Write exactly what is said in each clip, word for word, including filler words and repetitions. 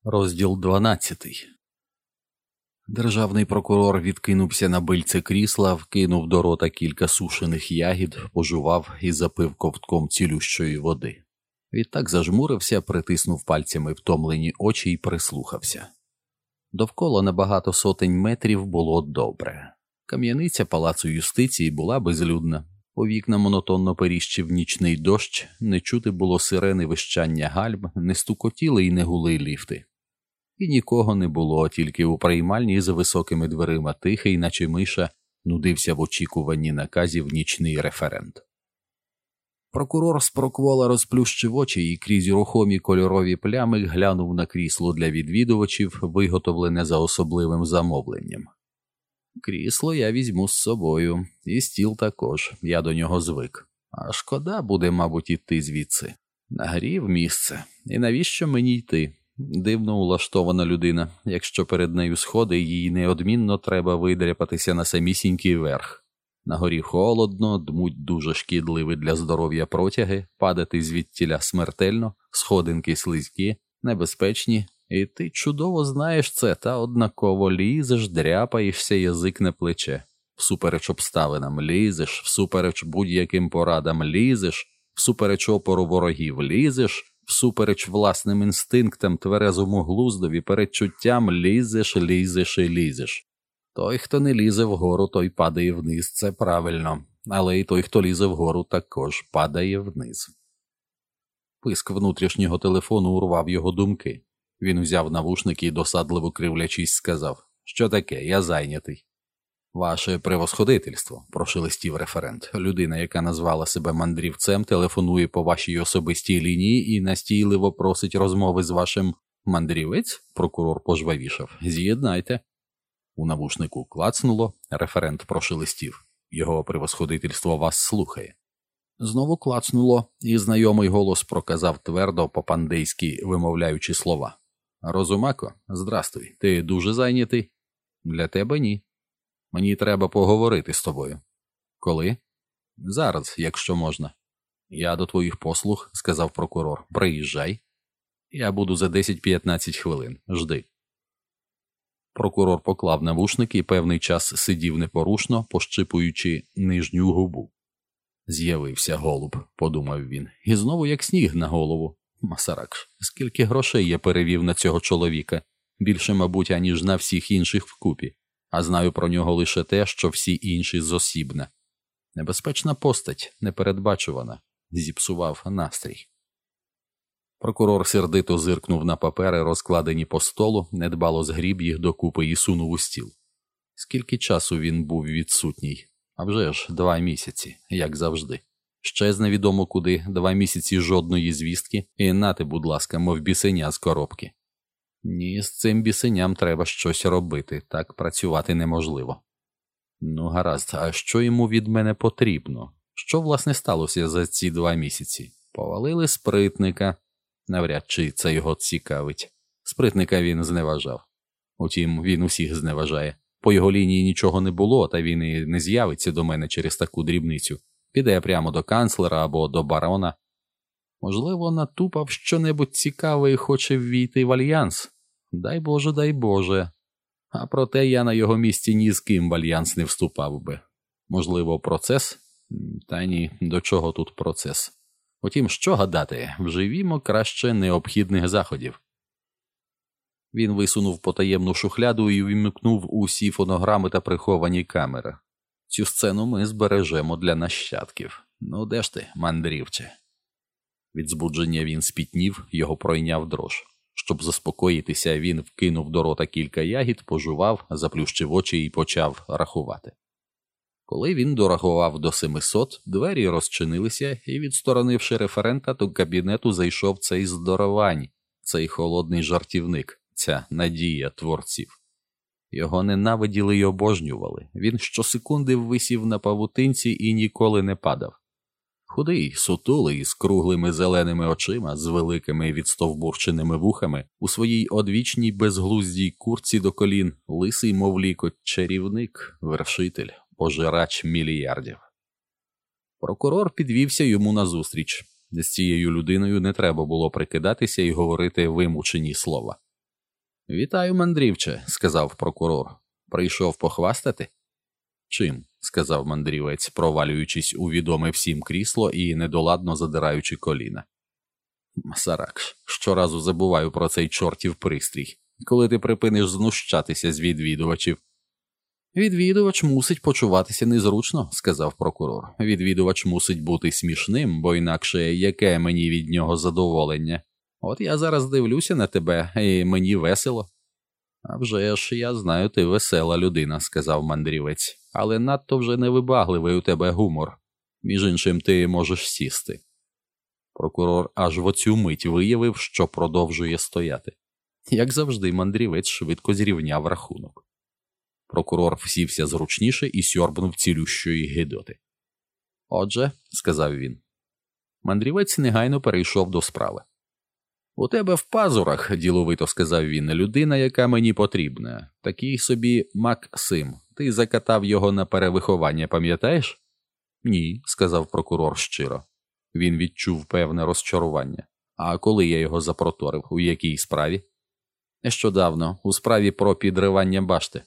Розділ дванадцятий. Державний прокурор відкинувся на бильце крісла, вкинув до рота кілька сушених ягід, пожував і запив ковтком цілющої води. Відтак зажмурився, притиснув пальцями втомлені очі і прислухався. Довкола на багато сотень метрів було добре. Кам'яниця палацу юстиції була безлюдна. У вікна монотонно періщив нічний дощ, не чути було сирени вищання гальм, не стукотіли і не гули ліфти. І нікого не було, тільки у приймальні за високими дверима тихий, наче миша, нудився в очікуванні наказів нічний референт. Прокурор з проквола розплющив очі і крізь рухомі кольорові плями глянув на крісло для відвідувачів, виготовлене за особливим замовленням. Крісло я візьму з собою, і стіл також, я до нього звик. А шкода буде, мабуть, іти звідси. Нагрів місце. І навіщо мені йти? Дивно улаштована людина. Якщо перед нею сходи, їй неодмінно треба видряпатися на самісінький верх. На горі холодно, дмуть дуже шкідливі для здоров'я протяги, падати звідтіля смертельно, сходинки слизькі, небезпечні. І ти чудово знаєш це, та однаково лізеш, дряпаєшся язик на плече. Всупереч обставинам лізеш, всупереч будь-яким порадам лізеш, всупереч опору ворогів лізеш, всупереч власним інстинктам, тверезому глуздові, передчуттям лізеш, лізеш і лізеш. Той, хто не лізе вгору, той падає вниз, це правильно. Але і той, хто лізе вгору, також падає вниз. Писк внутрішнього телефону урвав його думки. Він взяв навушники і, досадливо кривлячись, сказав: «Що таке? Я зайнятий». «Ваше превосходительство», – прошелестів референт. «Людина, яка назвала себе мандрівцем, телефонує по вашій особистій лінії і настійливо просить розмови з вашим...» «Мандрівець?» – прокурор пожвавішав. «З'єднайте». У навушнику клацнуло, референт прошелестів. «Його превосходительство вас слухає». Знову клацнуло, і знайомий голос проказав твердо, по-пандейськи вимовляючи слова. «Розумако, здрастуй, ти дуже зайнятий?» «Для тебе ні. Мені треба поговорити з тобою». «Коли?» «Зараз, якщо можна». «Я до твоїх послуг», – сказав прокурор. «Приїжджай». «Я буду за десять-п'ятнадцять хвилин. Жди». Прокурор поклав навушники і певний час сидів непорушно, пощипуючи нижню губу. «З'явився голуб», – подумав він, – «і знову як сніг на голову. Масаракш, скільки грошей я перевів на цього чоловіка? Більше, мабуть, аніж на всіх інших вкупі. А знаю про нього лише те, що всі інші зосібна. Небезпечна постать, непередбачувана. Зіпсував настрій». Прокурор сердито зиркнув на папери, розкладені по столу, недбало згріб їх докупи і сунув у стіл. Скільки часу він був відсутній? А вже ж два місяці, як завжди. Ще невідомо куди, два місяці жодної звістки, і нати, будь ласка, мов бісеня з коробки. Ні, з цим бісеням треба щось робити, так працювати неможливо. Ну гаразд, а що йому від мене потрібно? Що, власне, сталося за ці два місяці? Повалили спритника. Навряд чи це його цікавить. Спритника він зневажав. Утім, він усіх зневажає. По його лінії нічого не було, та він і не з'явиться до мене через таку дрібницю. Піде прямо до канцлера або до барона. Можливо, натупав що-небудь цікаве і хоче ввійти в альянс. Дай Боже, дай Боже. А проте я на його місці ні з ким в альянс не вступав би. Можливо, процес? Та ні, до чого тут процес? Утім, що гадати, вживімо краще необхідних заходів. Він висунув потаємну шухляду і вмикнув усі фонограми та приховані камери. Цю сцену ми збережемо для нащадків. Ну де ж ти, мандрівче? Від збудження він спітнів, його пройняв дрож. Щоб заспокоїтися, він вкинув до рота кілька ягід, пожував, заплющив очі і почав рахувати. Коли він дорахував до семисот, двері розчинилися, і, відсторонивши референта, до кабінету зайшов цей здоровань, цей холодний жартівник, ця надія творців. Його ненавиділи й обожнювали. Він щосекунди висів на павутинці і ніколи не падав. Худий, сутулий, з круглими зеленими очима, з великими відстовбурченими вухами, у своїй одвічній безглуздій куртці до колін, лисий, мов лікоть, чарівник, вершитель, пожирач мільярдів. Прокурор підвівся йому назустріч. З цією людиною не треба було прикидатися і говорити вимучені слова. «Вітаю, мандрівче», – сказав прокурор. «Прийшов похвастати?» «Чим?» – сказав мандрівець, провалюючись у відоме всім крісло і недоладно задираючи коліна. «Масаракш, щоразу забуваю про цей чортів пристрій. Коли ти припиниш знущатися з відвідувачів?» «Відвідувач мусить почуватися незручно», – сказав прокурор. «Відвідувач мусить бути смішним, бо інакше яке мені від нього задоволення? От я зараз дивлюся на тебе, і мені весело». «А вже ж, я знаю, ти весела людина», – сказав мандрівець, «але надто вже невибагливий у тебе гумор. Між іншим, ти можеш сісти». Прокурор аж в оцю мить виявив, що продовжує стояти. Як завжди, мандрівець швидко зрівняв рахунок. Прокурор всівся зручніше і сьорбнув цілющої гидоти. «Отже», – сказав він. Мандрівець негайно перейшов до справи. «У тебе в пазурах, – діловито сказав він, – людина, яка мені потрібна. Такий собі Максим. Ти закатав його на перевиховання, пам'ятаєш?» «Ні», – сказав прокурор щиро. Він відчув певне розчарування. «А коли я його запроторив? У якій справі?» «Нещодавно, у справі про підривання башти».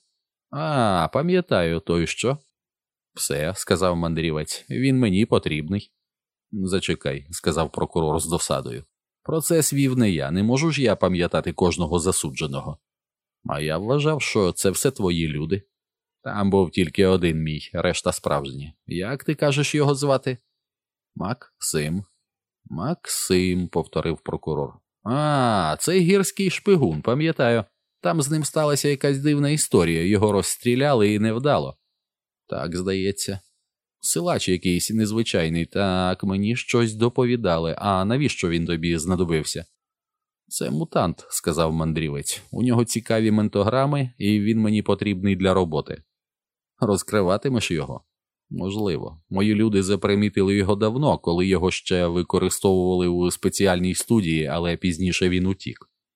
«А, пам'ятаю, то й що?» «Все», – сказав мандрівець, – «він мені потрібний». «Зачекай», – сказав прокурор з досадою. «Процес вів не я, не можу ж я пам'ятати кожного засудженого». «А я вважав, що це все твої люди». «Там був тільки один мій, решта справжні. Як ти кажеш його звати?» «Максим». «Максим», – повторив прокурор. «А, цей гірський шпигун, пам'ятаю. Там з ним сталася якась дивна історія, його розстріляли і невдало». «Так, здається». «Силач якийсь незвичайний, так, мені щось доповідали. А навіщо він тобі знадобився?» «Це мутант», – сказав мандрівець. «У нього цікаві ментограми, і він мені потрібний для роботи». «Розкриватимеш його?» «Можливо. Мої люди запримітили його давно, коли його ще використовували у спеціальній студії, але пізніше він утік».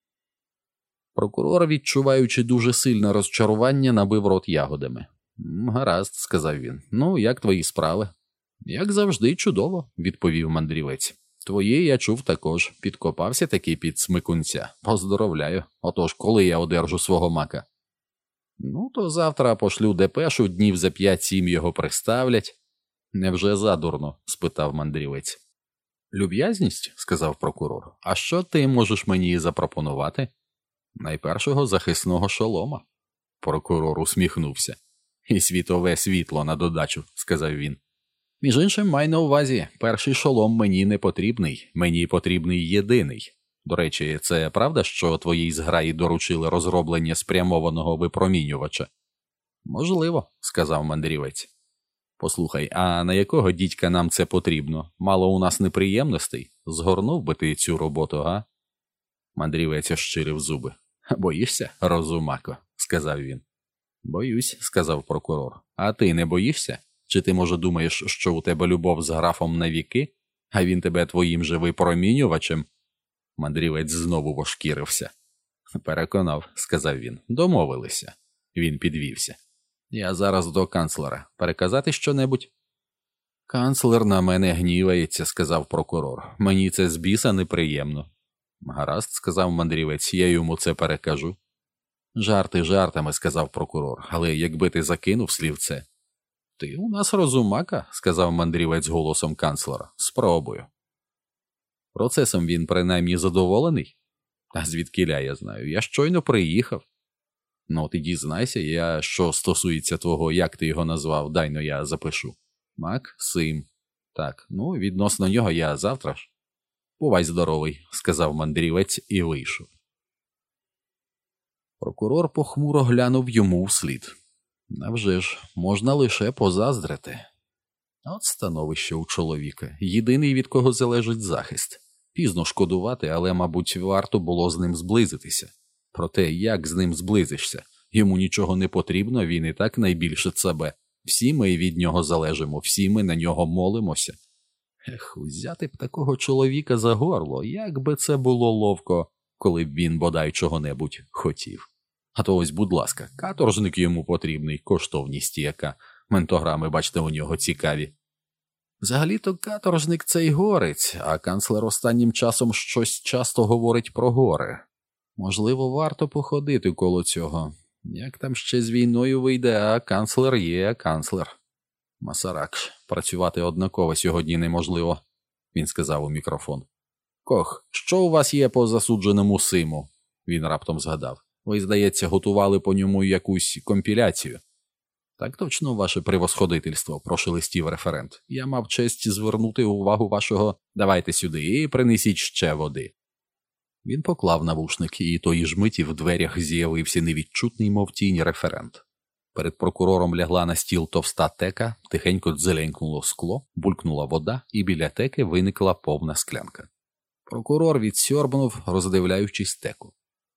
Прокурор, відчуваючи дуже сильне розчарування, набив рот ягодами. «Гаразд», – сказав він. «Ну, як твої справи?» «Як завжди, чудово», – відповів мандрівець. «Твої, я чув, також. Підкопався таки під смикунця. Поздоровляю. Отож, коли я одержу свого мака?» «Ну, то завтра пошлю депешу, днів за п'ять-сім його приставлять». «Невже задурно?» – спитав мандрівець. «Люб'язність?» – сказав прокурор. «А що ти можеш мені запропонувати?» «Найпершого захисного шолома». Прокурор усміхнувся. «І світове світло на додачу», – сказав він. «Між іншим, май на увазі, перший шолом мені не потрібний, мені потрібний єдиний. До речі, це правда, що твоїй зграї доручили розроблення спрямованого випромінювача?» «Можливо», – сказав мандрівець. «Послухай, а на якого дідька нам це потрібно? Мало у нас неприємностей? Згорнув би ти цю роботу, га?» Мандрівець ощирив зуби. «Боїшся, розумако?» – сказав він. «Боюсь», – сказав прокурор. «А ти не боїшся? Чи ти, може, думаєш, що у тебе любов з графом на віки, а він тебе твоїм же випромінювачем?» Мандрівець знову вошкірився. «Переконав», – сказав він. «Домовилися». Він підвівся. «Я зараз до канцлера. Переказати щонебудь?» «Канцлер на мене гнівається», – сказав прокурор. «Мені це з біса неприємно». «Гаразд», – сказав мандрівець, – «я йому це перекажу». «Жарти жартами», – сказав прокурор, – «але якби ти закинув слівце». «Ти у нас розумака», – сказав мандрівець голосом канцлера. «Спробую». «Процесом він принаймні задоволений?» «А звідкіля я знаю? Я щойно приїхав». «Ну, ти дізнайся, я, що стосується твого, як ти його назвав, дай-но я запишу». «Максим». «Так, ну, відносно нього я завтра ж». «Бувай здоровий», – сказав мандрівець і вийшов. Прокурор похмуро глянув йому вслід. «Навже ж, можна лише позаздрити». От становище у чоловіка, єдиний, від кого залежить захист. Пізно шкодувати, але, мабуть, варто було з ним зблизитися. Проте, як з ним зблизишся? Йому нічого не потрібно, він і так найбільше себе. Всі ми від нього залежимо, всі ми на нього молимося. Ех, взяти б такого чоловіка за горло, як би це було ловко, коли б він бодай чого-небудь хотів. А то ось, будь ласка, каторжник йому потрібний, коштовність яка. Ментограми, бачите, у нього цікаві. Взагалі-то каторжник – цей горець, а канцлер останнім часом щось часто говорить про гори. Можливо, варто походити коло цього. Як там ще з війною вийде, а канцлер є канцлер. Масаракш, працювати однаково сьогодні неможливо, він сказав у мікрофон. Кох, що у вас є по засудженому Симу? Він раптом згадав. Ви, здається, готували по ньому якусь компіляцію. Так точно, ваше превосходительство, прошелестів референт. Я мав честь звернути увагу вашого «давайте сюди і принесіть ще води». Він поклав навушник, і тої ж миті в дверях з'явився невідчутний, мов тінь, референт. Перед прокурором лягла на стіл товста тека, тихенько дзеленькнуло скло, булькнула вода, і біля теки виникла повна склянка. Прокурор відсьорбнув, роздивляючись теку.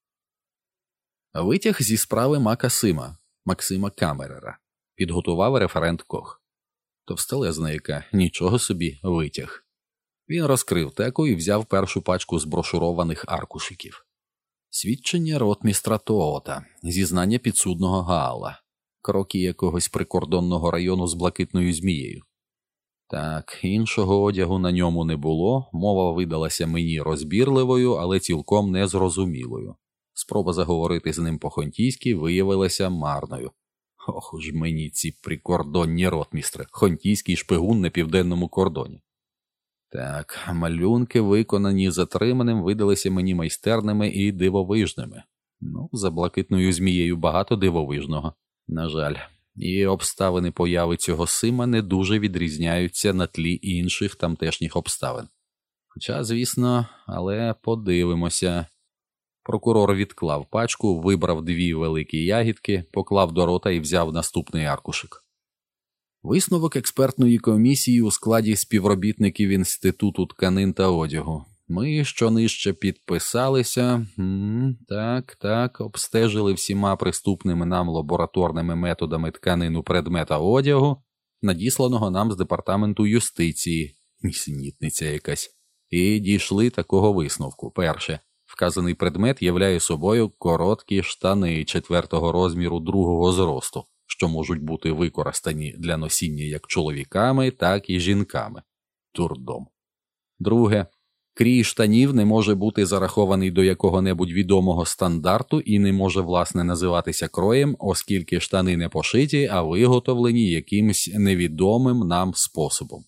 Витяг зі справи Мака Сима, Максима Камерера, підготував референт Кох. Товстелезна яка, нічого собі, витяг. Він розкрив теку і взяв першу пачку зброшурованих аркушиків. Свідчення ротмістра Тоота, зізнання підсудного Гаала, кроки якогось прикордонного району з блакитною змією. Так, іншого одягу на ньому не було, мова видалася мені розбірливою, але цілком незрозумілою. Спроба заговорити з ним по-хонтійськи виявилася марною. Ох уж мені ці прикордонні ротмістри, хонтійський шпигун на південному кордоні. Так, малюнки, виконані затриманим, видалися мені майстерними і дивовижними. Ну, за блакитною змією багато дивовижного, на жаль. І обставини появи цього Сима не дуже відрізняються на тлі інших тамтешніх обставин. Хоча, звісно, але подивимося. Прокурор відклав пачку, вибрав дві великі ягідки, поклав до рота і взяв наступний аркушик. Висновок експертної комісії у складі співробітників Інституту тканин та одягу. Ми щонижче підписалися, м, так, так, обстежили всіма приступними нам лабораторними методами тканину предмета одягу, надісланого нам з Департаменту юстиції, нісенітниця якась, і дійшли такого висновку. Перше. Вказаний предмет являє собою короткі штани четвертого розміру другого зросту, що можуть бути використані для носіння як чоловіками, так і жінками. Дурдом. Друге. Крій штанів не може бути зарахований до якого-небудь відомого стандарту і не може, власне, називатися кроєм, оскільки штани не пошиті, а виготовлені якимсь невідомим нам способом.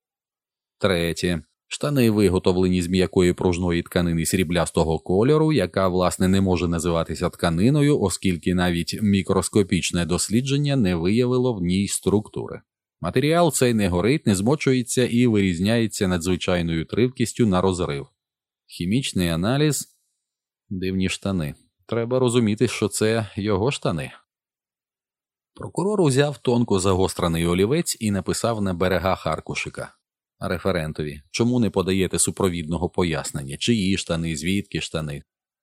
Третє. Штани виготовлені з м'якої пружної тканини сріблястого кольору, яка, власне, не може називатися тканиною, оскільки навіть мікроскопічне дослідження не виявило в ній структури. Матеріал цей не горить, не змочується і вирізняється надзвичайною тривкістю на розрив. Хімічний аналіз – дивні штани. Треба розуміти, що це його штани. Прокурор узяв тонко загострений олівець і написав на берегах аркушика. Референтові, чому не подаєте супровідного пояснення, чиї штани, звідки штани?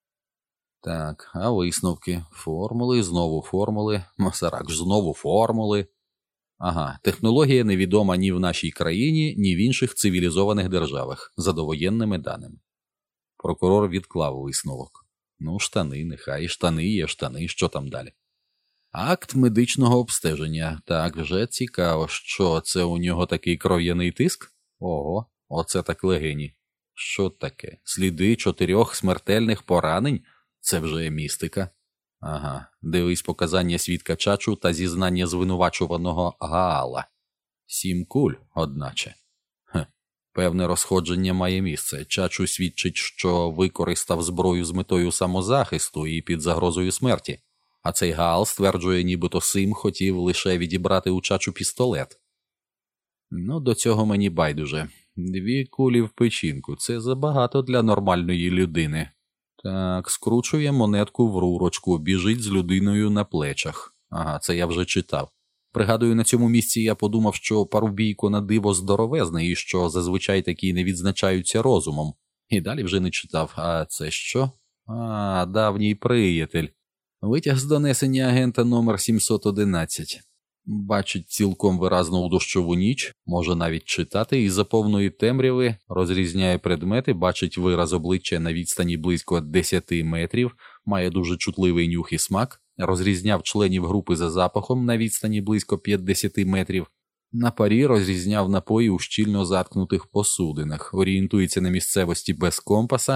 Так, а висновки? Формули, знову формули, Масаракш, знову формули. Ага, технологія невідома ні в нашій країні, ні в інших цивілізованих державах, за довоєнними даними. Прокурор відклав висновок. Ну, штани, нехай, штани є штани, що там далі? Акт медичного обстеження. Так, вже цікаво, що це у нього такий кров'яний тиск? Ого, оце так легені. Що таке? Сліди чотирьох смертельних поранень? Це вже містика. Ага, дивись показання свідка Чачу та зізнання звинувачуваного Гаала. Сім куль, одначе. Хе, певне розходження має місце. Чачу свідчить, що використав зброю з метою самозахисту і під загрозою смерті. А цей Гаал стверджує, нібито Сим хотів лише відібрати у Чачу пістолет. Ну, до цього мені байдуже. Дві кулі в печінку – це забагато для нормальної людини. Так, скручує монетку в рурочку, біжить з людиною на плечах. Ага, це я вже читав. Пригадую, на цьому місці я подумав, що парубійко на диво здоровезний і що зазвичай такі не відзначаються розумом. І далі вже не читав. А це що? А, давній приятель. Витяг з донесення агента номер сімсот одинадцять. Бачить цілком виразно у дощову ніч, може навіть читати, і за повної темряви розрізняє предмети, бачить вираз обличчя на відстані близько десяти метрів, має дуже чутливий нюх і смак, розрізняв членів групи за запахом на відстані близько п'ятдесяти метрів, на парі розрізняв напої у щільно заткнутих посудинах, орієнтується на місцевості без компаса,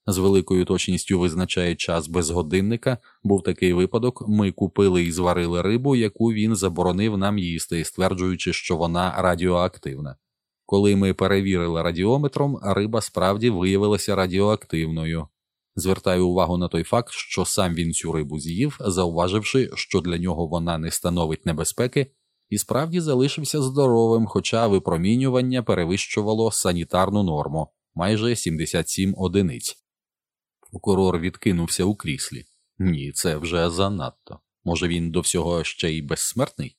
з великою точністю визначає час без годинника. Був такий випадок, ми купили і зварили рибу, яку він заборонив нам їсти, стверджуючи, що вона радіоактивна. Коли ми перевірили радіометром, риба справді виявилася радіоактивною. Звертаю увагу на той факт, що сам він цю рибу з'їв, зауваживши, що для нього вона не становить небезпеки, і справді залишився здоровим, хоча випромінювання перевищувало санітарну норму – майже сімдесят сім одиниць. Прокурор відкинувся у кріслі. Ні, це вже занадто. Може, він до всього ще й безсмертний?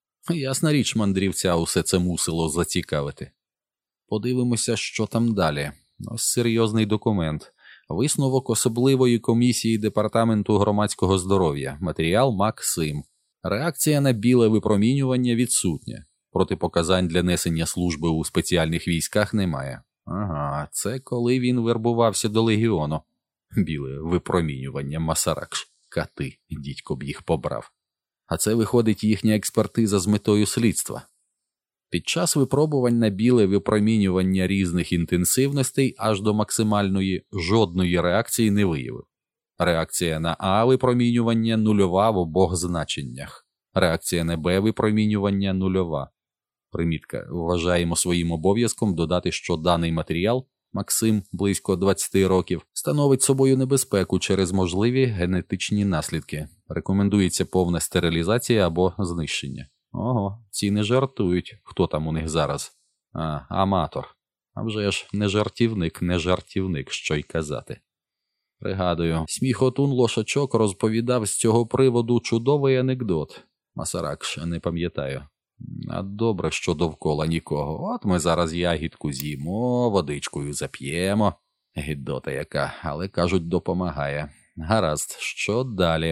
Ясна річ, мандрівця усе це мусило зацікавити. Подивимося, що там далі. Ось серйозний документ. Висновок особливої комісії Департаменту громадського здоров'я. Матеріал Максим. Реакція на біле випромінювання відсутня. Протипоказань для несення служби у спеціальних військах немає. Ага, це коли він вербувався до легіону. Біле випромінювання, Масаракш. Кати, дідько б їх побрав. А це виходить їхня експертиза з метою слідства. Під час випробувань на біле випромінювання різних інтенсивностей аж до максимальної жодної реакції не виявив. Реакція на А випромінювання нульова в обох значеннях. Реакція на Б випромінювання нульова. Примітка. Вважаємо своїм обов'язком додати, що даний матеріал, Максим, близько двадцяти років, становить собою небезпеку через можливі генетичні наслідки. Рекомендується повна стерилізація або знищення. Ого, ці не жартують. Хто там у них зараз? А, аматор. А вже ж не жартівник, не жартівник, що й казати. Пригадую, сміхотун Лошачок розповідав з цього приводу чудовий анекдот. Масаракш, не пам'ятаю. А добре, що довкола нікого. От ми зараз ягідку з'їмо, водичкою зап'ємо. Гідота яка, але, кажуть, допомагає. Гаразд, що далі?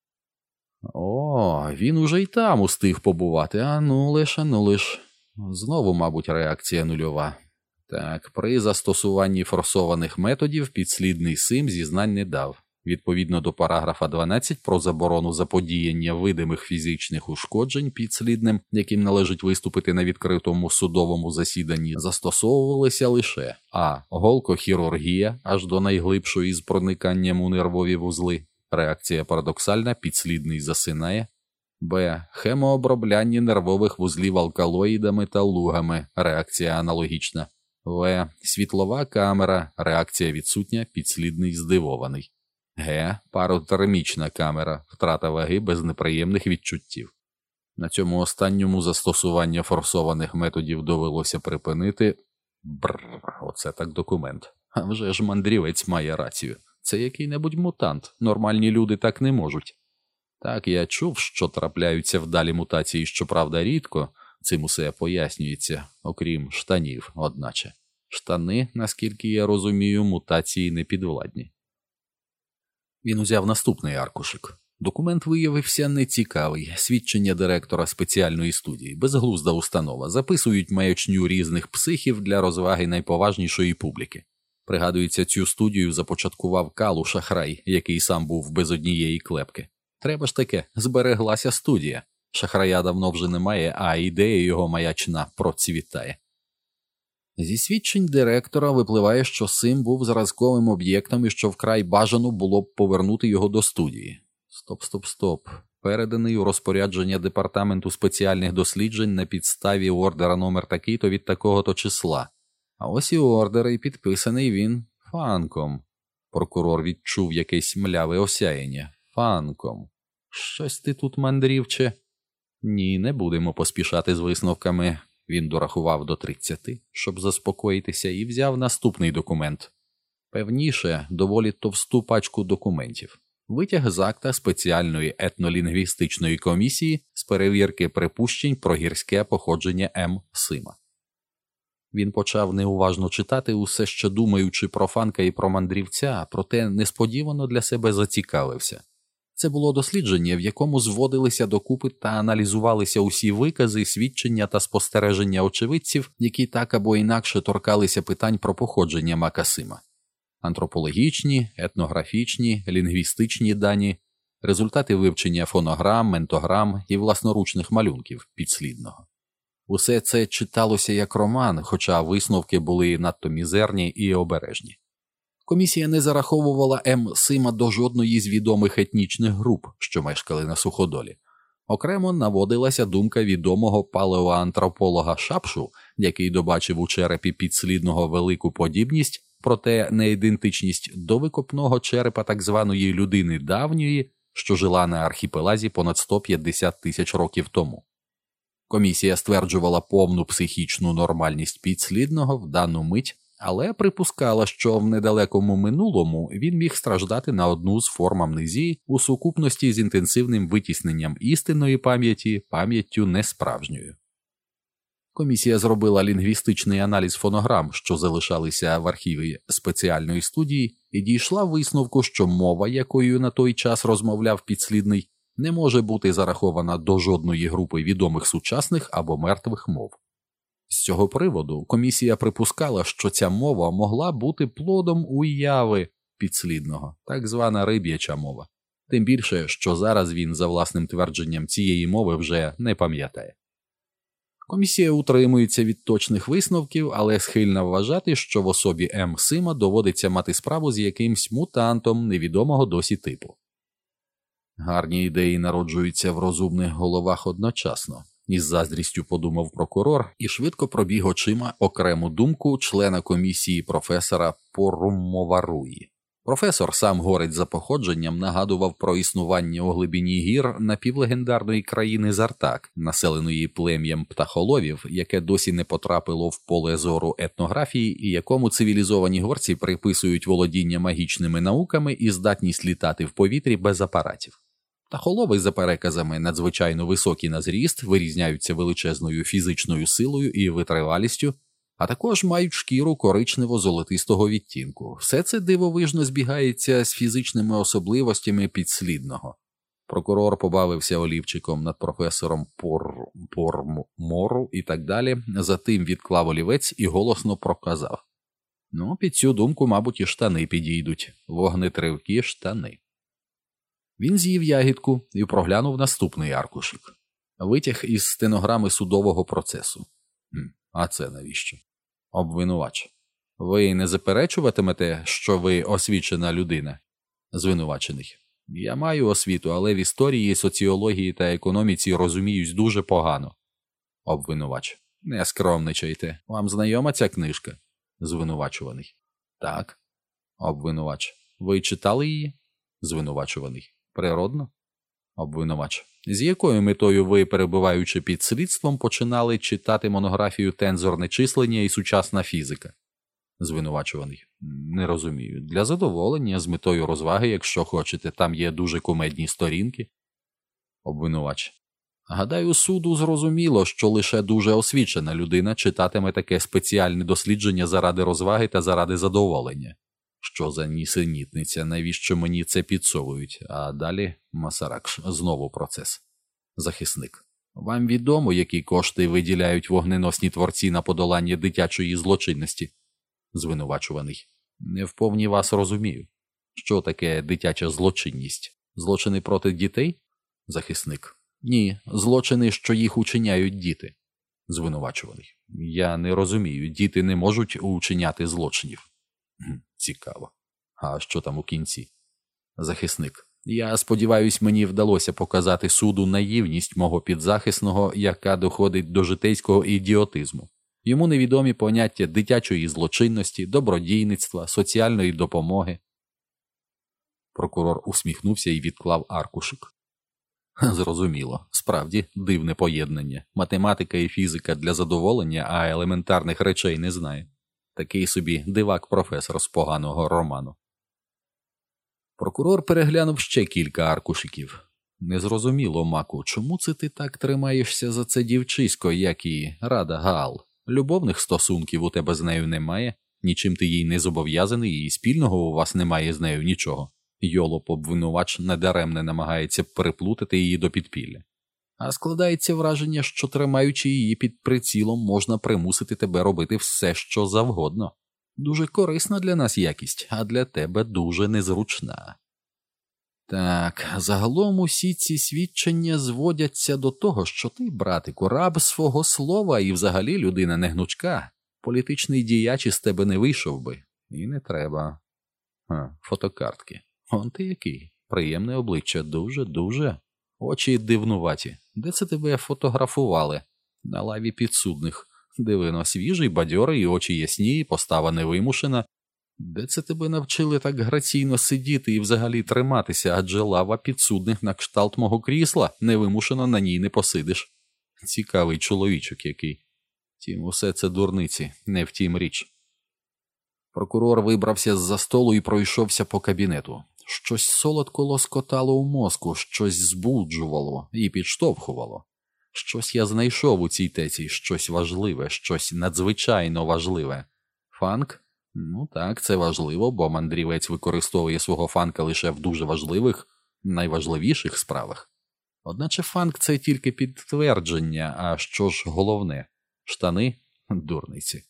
О, він уже й там устиг побувати. А ну лиш, а ну лиш. Знову, мабуть, реакція нульова. Так, при застосуванні форсованих методів підслідний Сим зізнань не дав. Відповідно до параграфа дванадцять про заборону заподіяння видимих фізичних ушкоджень підслідним, яким належить виступити на відкритому судовому засіданні, застосовувалися лише а. голкохірургія, аж до найглибшої з прониканням у нервові вузли, реакція парадоксальна, підслідний засинає, б. хемообробляння нервових вузлів алкалоїдами та лугами, реакція аналогічна, в. світлова камера, реакція відсутня, підслідний здивований. Г. Паротермічна камера, втрата ваги без неприємних відчуттів. На цьому останньому застосування форсованих методів довелося припинити. Бррр, оце так документ. А вже ж мандрівець має рацію. Це який-небудь мутант, нормальні люди так не можуть. Так, я чув, що трапляються вдалі мутації, щоправда, рідко, цим усе пояснюється, окрім штанів, одначе. Штани, наскільки я розумію, мутації не підвладні. Він узяв наступний аркушик. Документ виявився нецікавий. Свідчення директора спеціальної студії. Безглузда установа. Записують маячню різних психів для розваги найповажнішої публіки. Пригадується, цю студію започаткував Калу Шахрай, який сам був без однієї клепки. Треба ж таке, збереглася студія. Шахрая давно вже немає, а ідея його маячна процвітає. Зі свідчень директора випливає, що Сим був зразковим об'єктом і що вкрай бажано було б повернути його до студії. Стоп, стоп, стоп. Переданий у розпорядження Департаменту спеціальних досліджень на підставі ордера номер такий-то від такого-то числа. А ось і ордер, і підписаний він Фанком. Прокурор відчув якесь мляве осяяння. Фанком. Щось ти тут, мандрівче? Ні, не будемо поспішати з висновками. Він дорахував до тридцяти, щоб заспокоїтися, і взяв наступний документ. Певніше, доволі товсту пачку документів. Витяг з акта спеціальної етнолінгвістичної комісії з перевірки припущень про гірське походження М. Сима. Він почав неуважно читати, усе ще думаючи про Фанка і про мандрівця, проте несподівано для себе зацікавився. Це було дослідження, в якому зводилися докупи та аналізувалися усі викази, свідчення та спостереження очевидців, які так або інакше торкалися питань про походження Мака Сима. Антропологічні, етнографічні, лінгвістичні дані, результати вивчення фонограм, ментограм і власноручних малюнків підслідного. Усе це читалося як роман, хоча висновки були надто мізерні і обережні. Комісія не зараховувала М. Сима до жодної з відомих етнічних груп, що мешкали на Суходолі. Окремо наводилася думка відомого палеоантрополога Шапшу, який добачив у черепі підслідного велику подібність, проте не ідентичність до викопного черепа так званої людини давньої, що жила на архіпелазі понад сто п'ятдесят тисяч років тому. Комісія стверджувала повну психічну нормальність підслідного в дану мить, але припускала, що в недалекому минулому він міг страждати на одну з форм амнезії у сукупності з інтенсивним витісненням істинної пам'яті пам'яттю несправжньою. Комісія зробила лінгвістичний аналіз фонограм, що залишалися в архіві спеціальної студії, і дійшла висновку, що мова, якою на той час розмовляв підслідний, не може бути зарахована до жодної групи відомих сучасних або мертвих мов. З цього приводу комісія припускала, що ця мова могла бути плодом уяви підслідного, так звана риб'яча мова. Тим більше, що зараз він, за власним твердженням, цієї мови вже не пам'ятає. Комісія утримується від точних висновків, але схильна вважати, що в особі М. Сима доводиться мати справу з якимсь мутантом невідомого досі типу. Гарні ідеї народжуються в розумних головах одночасно. Із заздрістю подумав прокурор і швидко пробіг очима окрему думку члена комісії професора Порумоваруї. Професор, сам горець за походженням, нагадував про існування у глибині гір напівлегендарної країни Зартак, населеної плем'ям птахоловів, яке досі не потрапило в поле зору етнографії і якому цивілізовані горці приписують володіння магічними науками і здатність літати в повітрі без апаратів. Птахолови, за переказами, надзвичайно високі на зріст, вирізняються величезною фізичною силою і витривалістю, а також мають шкіру коричнево-золотистого відтінку. Все це дивовижно збігається з фізичними особливостями підслідного. Прокурор побавився олівчиком над професором Пор... Пормору і так далі, затим відклав олівець і голосно проказав. Ну, під цю думку, мабуть, і штани підійдуть. Вогнетривкі штани. Він з'їв ягідку і проглянув наступний аркушик. Витяг із стенограми судового процесу. Хм, а це навіщо? Обвинувач. Ви не заперечуватимете, що ви освічена людина? Звинувачений. Я маю освіту, але в історії, соціології та економіці розуміюсь дуже погано. Обвинувач. Не скромничайте. Вам знайома ця книжка? Звинувачуваний. Так. Обвинувач. Ви читали її? Звинувачуваний. Природно? Обвинувач. З якою метою ви, перебуваючи під слідством, починали читати монографію «Тензорне числення і сучасна фізика»? Звинувачуваний. Не розумію. Для задоволення, з метою розваги, якщо хочете, там є дуже кумедні сторінки. Обвинувач. Гадаю, суду зрозуміло, що лише дуже освічена людина читатиме таке спеціальне дослідження заради розваги та заради задоволення. Що за нісенітниця, навіщо мені це підсовують? А далі Масаракш, знову процес. Захисник. Вам відомо, які кошти виділяють вогненосні творці на подолання дитячої злочинності? Звинувачуваний. Не вповні вас розумію. Що таке дитяча злочинність? Злочини проти дітей? Захисник. Ні, злочини, що їх учиняють діти. Звинувачуваний. Я не розумію, діти не можуть учиняти злочинів. Цікаво. А що там у кінці? Захисник. Я сподіваюсь, мені вдалося показати суду наївність мого підзахисного, яка доходить до житейського ідіотизму. Йому невідомі поняття дитячої злочинності, добродійництва, соціальної допомоги. Прокурор усміхнувся і відклав аркушик. Зрозуміло. Справді, дивне поєднання. Математика і фізика для задоволення, а елементарних речей не знає. Такий собі дивак-професор з поганого роману. Прокурор переглянув ще кілька аркушиків. Незрозуміло, Маку, чому це ти так тримаєшся за це дівчисько, як і Рада Гаал? Любовних стосунків у тебе з нею немає, нічим ти їй не зобов'язаний, і спільного у вас немає з нею нічого. Йолоп-обвинувач недаремне намагається переплутати її до підпілля. А складається враження, що, тримаючи її під прицілом, можна примусити тебе робити все, що завгодно. Дуже корисна для нас якість, а для тебе дуже незручна. Так, загалом усі ці свідчення зводяться до того, що ти, братику, раб свого слова і взагалі людина негнучка. Політичний діяч із тебе не вийшов би. І не треба. А, фотокартки. Он ти який. Приємне обличчя. Дуже-дуже. Очі дивнуваті. Де це тебе фотографували? На лаві підсудних. Дивино, свіжий, бадьорий, очі ясні, постава невимушена. Де це тебе навчили так граційно сидіти і взагалі триматися, адже лава підсудних на кшталт мого крісла, невимушено на ній не посидиш. Цікавий чоловічок який. Тім, усе це дурниці, не втім річ. Прокурор вибрався з-за столу і пройшовся по кабінету. Щось солодко лоскотало у мозку, щось збуджувало і підштовхувало. Щось я знайшов у цій теці, щось важливе, щось надзвичайно важливе. Фанк? Ну так, це важливо, бо мандрівець використовує свого фанка лише в дуже важливих, найважливіших справах. Одначе фанк – це тільки підтвердження, а що ж головне? Штани? Дурниці.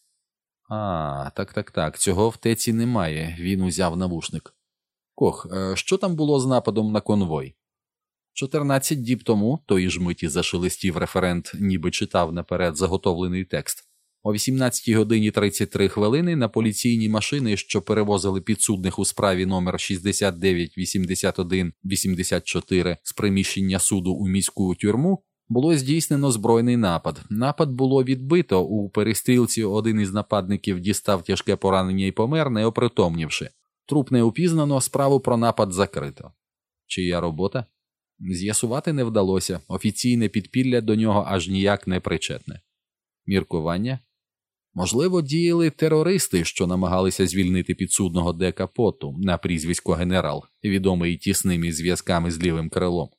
А, так-так-так, цього в теці немає, він узяв навушник. Кох, що там було з нападом на конвой? Чотирнадцять діб тому, тої ж миті зашелестів референт, ніби читав наперед заготовлений текст. О вісімнадцятій годині тридцять три хвилини на поліційні машини, що перевозили підсудних у справі номер шістдесят дев'ять вісімдесят один вісімдесят чотири з приміщення суду у міську тюрму, було здійснено збройний напад. Напад було відбито, у перестрілці один із нападників дістав тяжке поранення і помер, не опритомнівши. Труп не упізнано, справу про напад закрито. Чия робота? З'ясувати не вдалося, офіційне підпілля до нього аж ніяк не причетне. Міркування? Можливо, діяли терористи, що намагалися звільнити підсудного Де Капоту на прізвисько генерал, відомий тісними зв'язками з лівим крилом.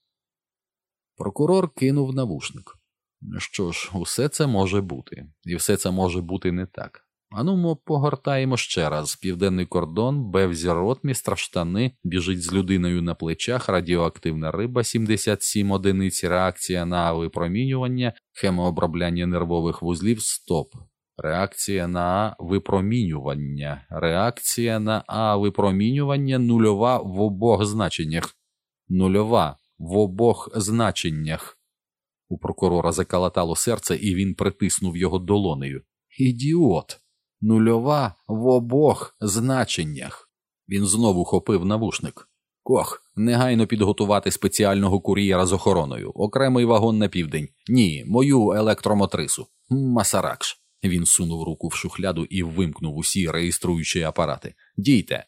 Прокурор кинув навушник. Що ж, усе це може бути. І все це може бути не так. Ану, ми погортаємо ще раз. Південний кордон, Бевзі ротмістр, штани, біжить з людиною на плечах, радіоактивна риба, сімдесят сім одиниць, реакція на випромінювання, хемообробляння нервових вузлів, стоп. Реакція на випромінювання. Реакція на А випромінювання нульова в обох значеннях. Нульова в обох значеннях. У прокурора закалатало серце, і він притиснув його долонею. Ідіот! Нульова в обох значеннях. Він знову хопив навушник. Кох, негайно підготувати спеціального кур'єра з охороною. Окремий вагон на південь. Ні, мою електромотрису. Масаракш. Він сунув руку в шухляду і вимкнув усі реєструючі апарати. Дійте!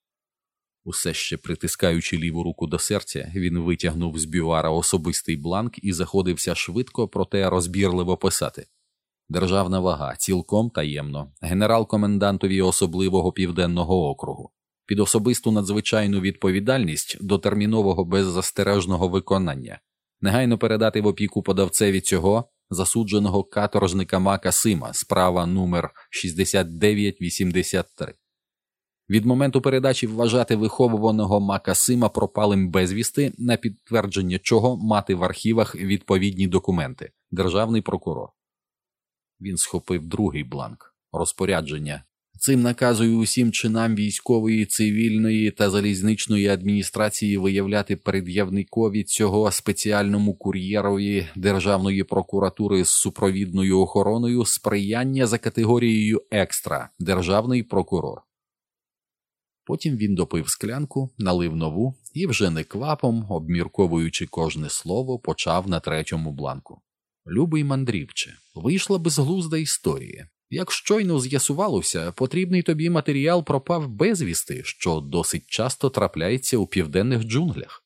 Усе ще притискаючи ліву руку до серця, він витягнув з бювара особистий бланк і заходився швидко, проте розбірливо писати. Державна вага, цілком таємно, генерал-комендантові особливого південного округу. Під особисту надзвичайну відповідальність до термінового беззастережного виконання. Негайно передати в опіку подавцеві цього засудженого каторжника Мака Сима, справа номер шістдесят дев'ять вісімдесят три. Від моменту передачі вважати виховуваного Мака Сима пропалим безвісти, на підтвердження чого мати в архівах відповідні документи. Державний прокурор. Він схопив другий бланк. Розпорядження. Цим наказую усім чинам військової, цивільної та залізничної адміністрації виявляти пред'явникові цього спеціальному кур'єрові Державної прокуратури з супровідною охороною сприяння за категорією екстра. Державний прокурор. Потім він допив склянку, налив нову і вже не квапом, обмірковуючи кожне слово, почав на третьому бланку. Любий мандрівче, вийшла безглузда історія. Як щойно з'ясувалося, потрібний тобі матеріал пропав безвісти, що досить часто трапляється у південних джунглях.